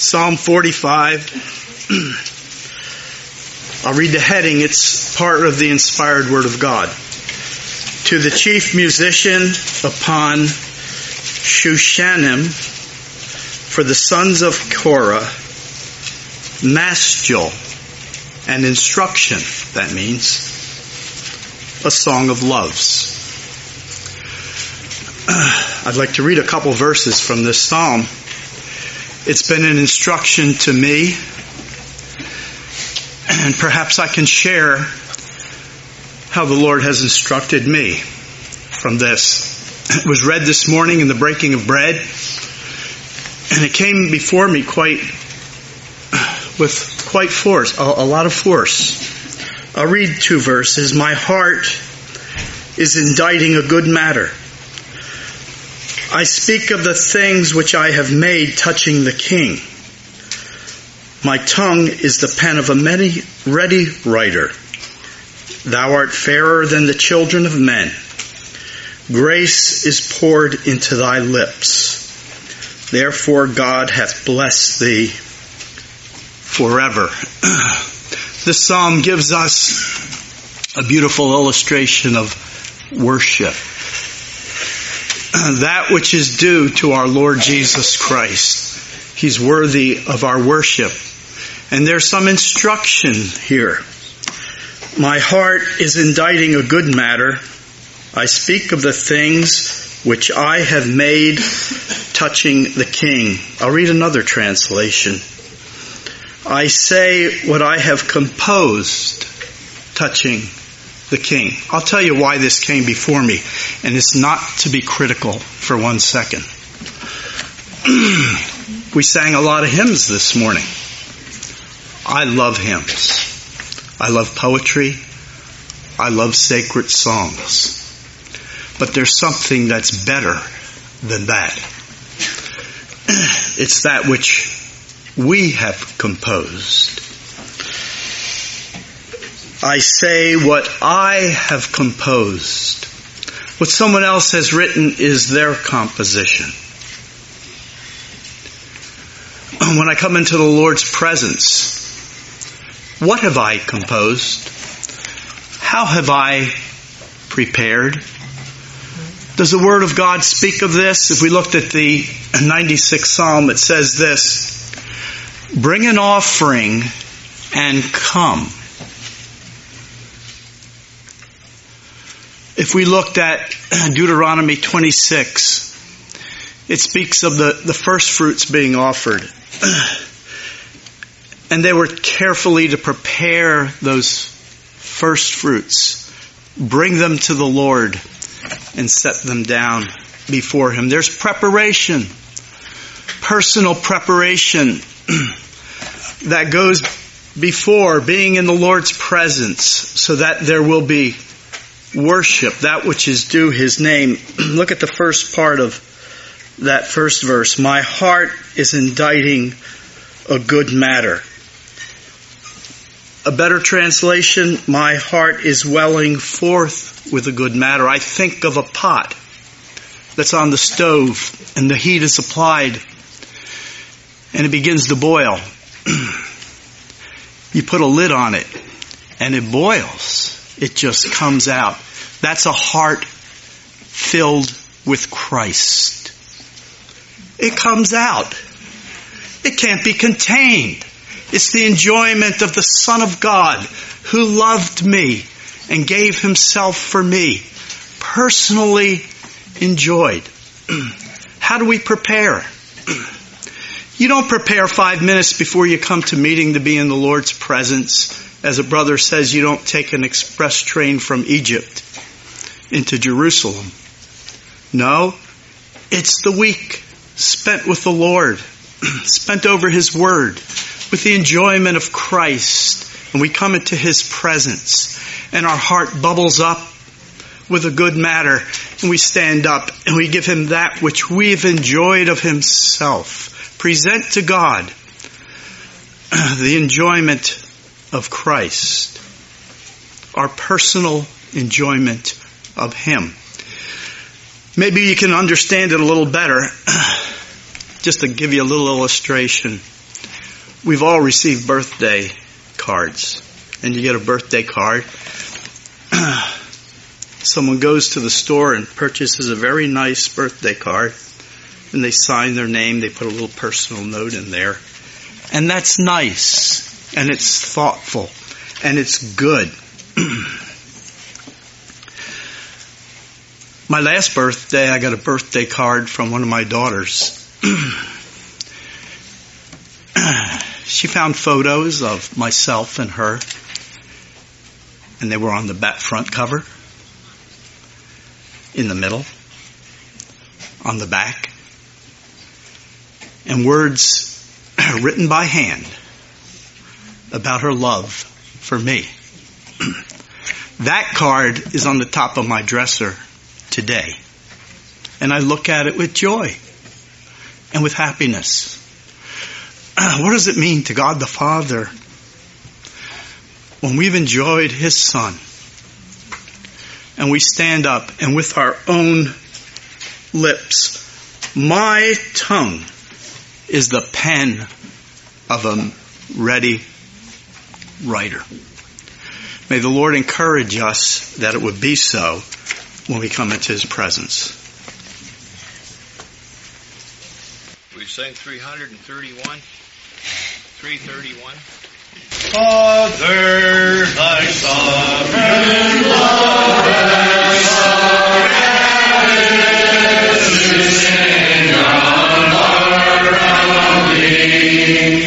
Psalm 45. I'll read the heading. It's part of the inspired Word of God. To the chief musician upon Shushanim, for the sons of Korah, Maschil, and instruction, that means a song of loves. I'd like to read a couple verses from this psalm. It's been an instruction to me, and perhaps I can share how the Lord has instructed me from this. It was read this morning in the breaking of bread, and it came before me with quite force, a lot of force. I'll read 2 verses. My heart is inditing a good matter. I speak of the things which I have made touching the king. My tongue is the pen of a ready writer. Thou art fairer than the children of men. Grace is poured into thy lips. Therefore God hath blessed thee forever. This psalm gives us a beautiful illustration of worship. That which is due to our Lord Jesus Christ. He's worthy of our worship. And there's some instruction here. My heart is inditing a good matter. I speak of the things which I have made touching the king. I'll read another translation. I say what I have composed touching the king. I'll tell you why this came before me, and it's not to be critical for 1 second. We sang a lot of hymns this morning. I love hymns. I love poetry. I love sacred songs. But there's something that's better than that. It's that which we have composed. I say what I have composed. What someone else has written is their composition. When I come into the Lord's presence, what have I composed? How have I prepared? Does the Word of God speak of this? If we looked at the 96th Psalm, it says this, bring an offering and come. If we looked at Deuteronomy 26, it speaks of the first fruits being offered. And they were carefully to prepare those first fruits, bring them to the Lord, and set them down before Him. There's preparation, personal preparation that goes before being in the Lord's presence so that there will be worship, that which is due His name. Look at the first part of that first verse. My heart is inditing a good matter. A better translation, my heart is welling forth with a good matter. I think of a pot that's on the stove and the heat is applied and it begins to boil. You put a lid on it and it boils. It just comes out. That's a heart filled with Christ. It comes out. It can't be contained. It's the enjoyment of the Son of God who loved me and gave Himself for me. Personally enjoyed. How do we prepare? You don't prepare 5 minutes before you come to meeting to be in the Lord's presence. As a brother says, you don't take an express train from Egypt into Jerusalem. No, it's the week spent with the Lord, spent over His Word, with the enjoyment of Christ. And we come into His presence and our heart bubbles up with a good matter. And we stand up and we give Him that which we've enjoyed of Himself. Present to God the enjoyment of Christ. Our personal enjoyment of Him. Maybe you can understand it a little better. Just to give you a little illustration. We've all received birthday cards. And you get a birthday card. Someone goes to the store and purchases a very nice birthday card. And they sign their name. They put a little personal note in there. And that's nice. And it's thoughtful. And it's good. My last birthday, I got a birthday card from one of my daughters. She found photos of myself and her, and they were on the back front cover, in the middle, on the back, and words written by hand about her love for me. That card is on the top of my dresser today, and I look at it with joy and with happiness. What does it mean to God the Father when we've enjoyed His Son and we stand up and with our own lips, my tongue is the pen of a ready writer. May the Lord encourage us that it would be so when we come into His presence. We sang 331. 331. Father, thy sovereign love is in honor of thee.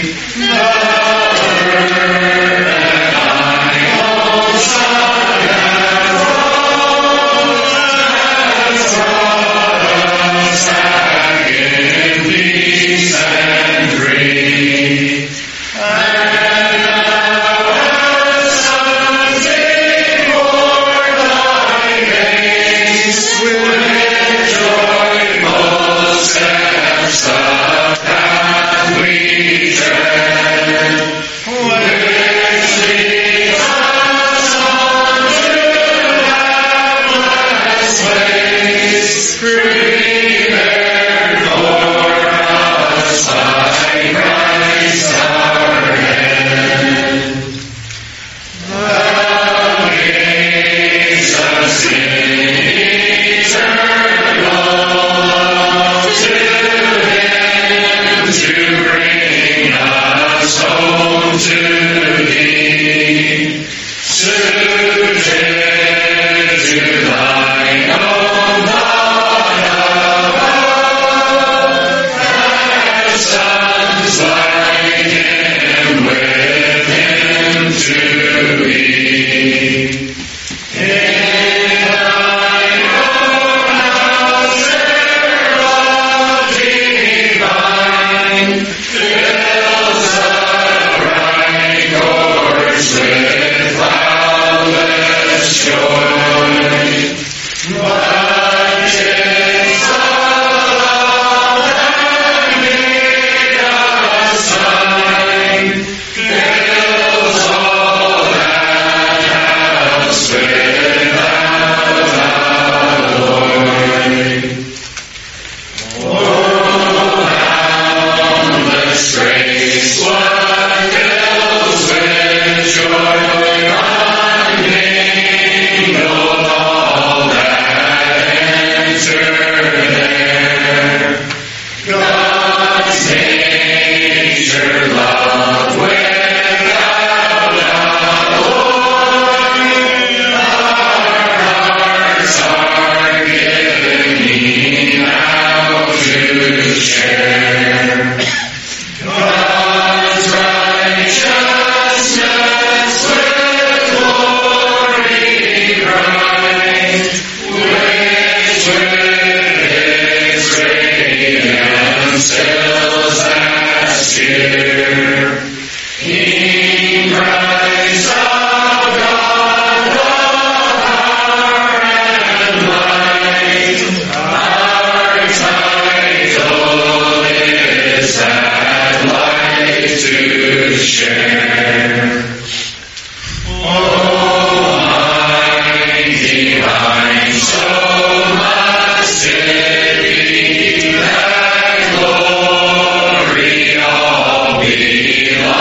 Glory all belongs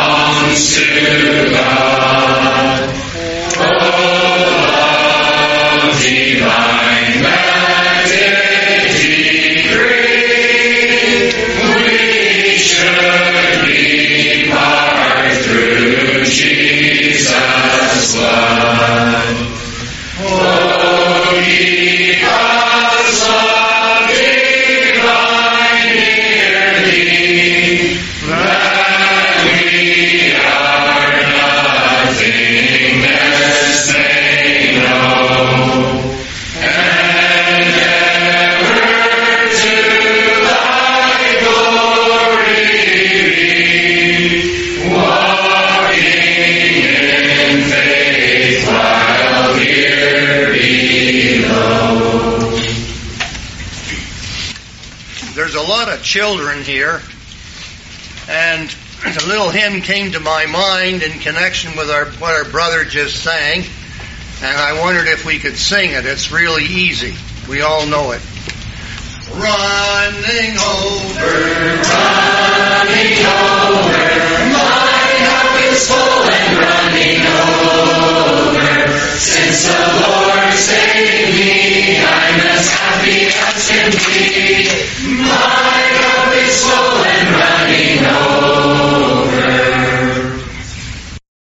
belongs to God. Oh, love divine that did decree we should be part through Jesus' blood. Oh, because love divine near thee, that we are nothingness they know, and ever to thy glory be, walking in faith while here below. There's a lot of children here, and a little hymn came to my mind in connection with what our brother just sang, and I wondered if we could sing it. It's really easy. We all know it. Running over